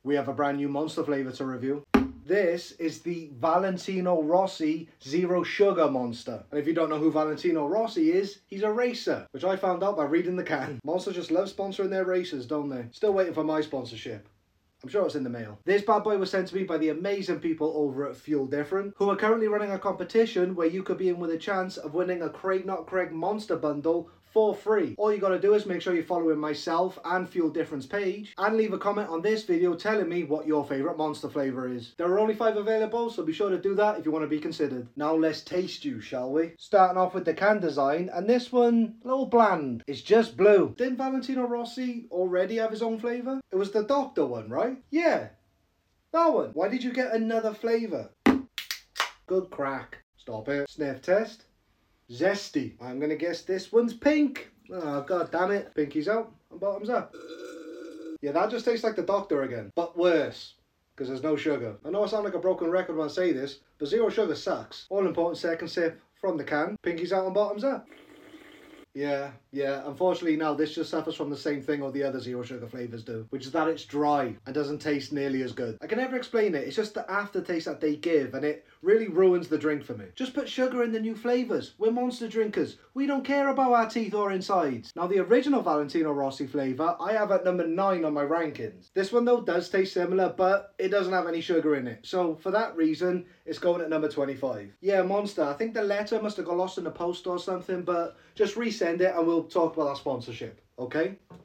we have a brand new Monster flavour to review. This is the Valentino Rossi Zero Sugar Monster. And if you don't know who Valentino Rossi is, he's a racer, which I found out by reading the can. Monster just love sponsoring their racers, don't they? Still waiting for my sponsorship. I'm sure it's in the mail. This bad boy was sent to me by the amazing people over at Fuel Different, who are currently running a competition where you could be in with a chance of winning a Craig Not Craig Monster bundle for free. All you gotta do is make sure you're following myself and Fuel Different's page and leave a comment on this video telling me what your favourite Monster flavour is. There are only 5 available, so be sure to do that if you want to be considered. Now let's taste you, shall we? Starting off with the can design, and this one, a little bland. It's just blue. Didn't Valentino Rossi already have his own flavour? It was the Doctor one, right? Yeah, that one. Why did you get another flavour? Good crack. Stop it. Sniff test. Zesty. I'm gonna guess this one's pink. Oh, god damn it. Pinky's out and bottoms up. Yeah, that just tastes like the Doctor again, but worse, because there's no sugar. I know I sound like a broken record when I say this, but zero sugar sucks. All important second sip from the can. Pinky's out and bottoms up. Yeah, unfortunately now this just suffers from the same thing all the other zero sugar flavours do, which is that it's dry and doesn't taste nearly as good. I can never explain it, it's just the aftertaste that they give and it really ruins the drink for me. Just put sugar in the new flavours. We're Monster drinkers. We don't care about our teeth or insides. Now the original Valentino Rossi flavour I have at number 9 on my rankings. This one though does taste similar, but it doesn't have any sugar in it. So for that reason, it's going at number 25. Yeah, Monster, I think the letter must have got lost in the post or something, but just resend it and we'll talk about our sponsorship, okay?